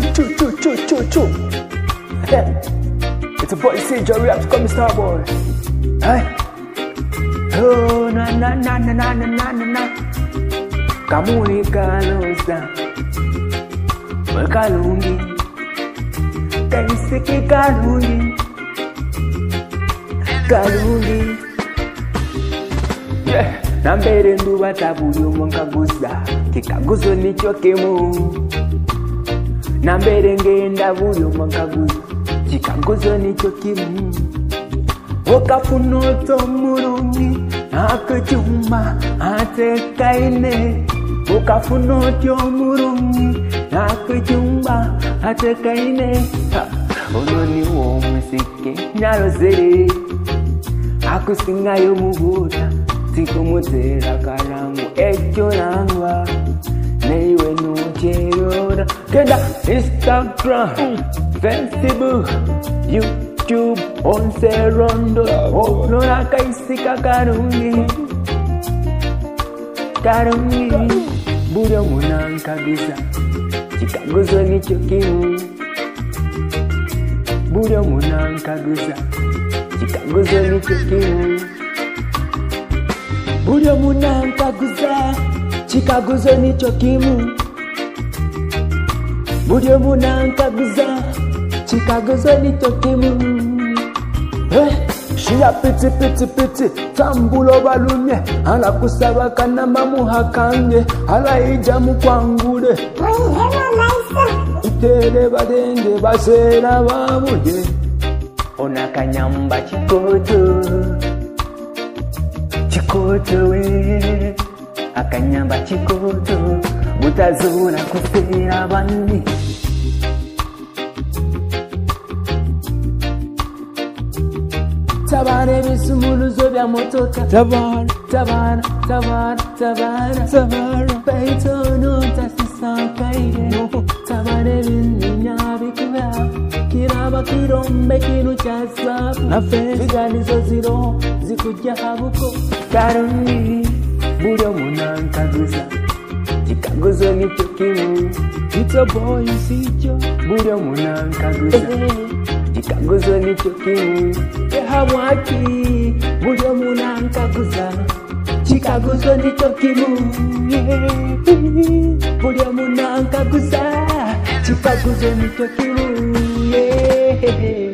Choo. It's a boy CJ Raps, call me Starboy. Hey. Oh na. Kamuni kalosa. Kalungi. Kaiseki kalungi. Yeah. Nambere nduba tabulyo mwankaguza. Kikaguzo nicho kemu. Nambere ngenda bulyo mwankaguza. Kikaguzo nicho kemu. Okafunoto murungi. Akachuma atekaine. Okafunoto murungi. Akachuma atekaine. Ononi wo musike nyarozere. Akusingayo mubuta. Tikumutera karangu echo nangwa. Neiwe nucherora. Kenda Instagram, Facebook, YouTube, onse rondo. Nora kaisika karungi. Burio munanka bisa. Chikaguzo nicho kimu. Burio munanka bisa. Chikaguzo nicho kimu. Burio munankaguza, chikaguzo nicho kimu. Burio munankaguza, chikaguzo nicho kimu. Shia piti, tambulo balunye. Ala kusaba kana mamu hakange. Ala ijamu kwangule. Itere badenge basera bamuye. Ona kanyamba chikoto we, akanyamba chikoto, butazura kusera bani. Tabare bisumuruzo bya motoka. Tabara. Peitono tasisakaire. Tabare binyabi kuba. Kiraba kirombe kinu chasabu. Nafe zigani zoziro zikujya habuko. Karungi burio munankaguza. Chikaguzo nicho kimu. It's a boy sijo. Burio munankaguza. Chikaguzo nicho kimu. Ehamwaki burio munankaguza. Chikaguzo nicho kimu. Burio munankaguza. Chikaguzo nicho kimu.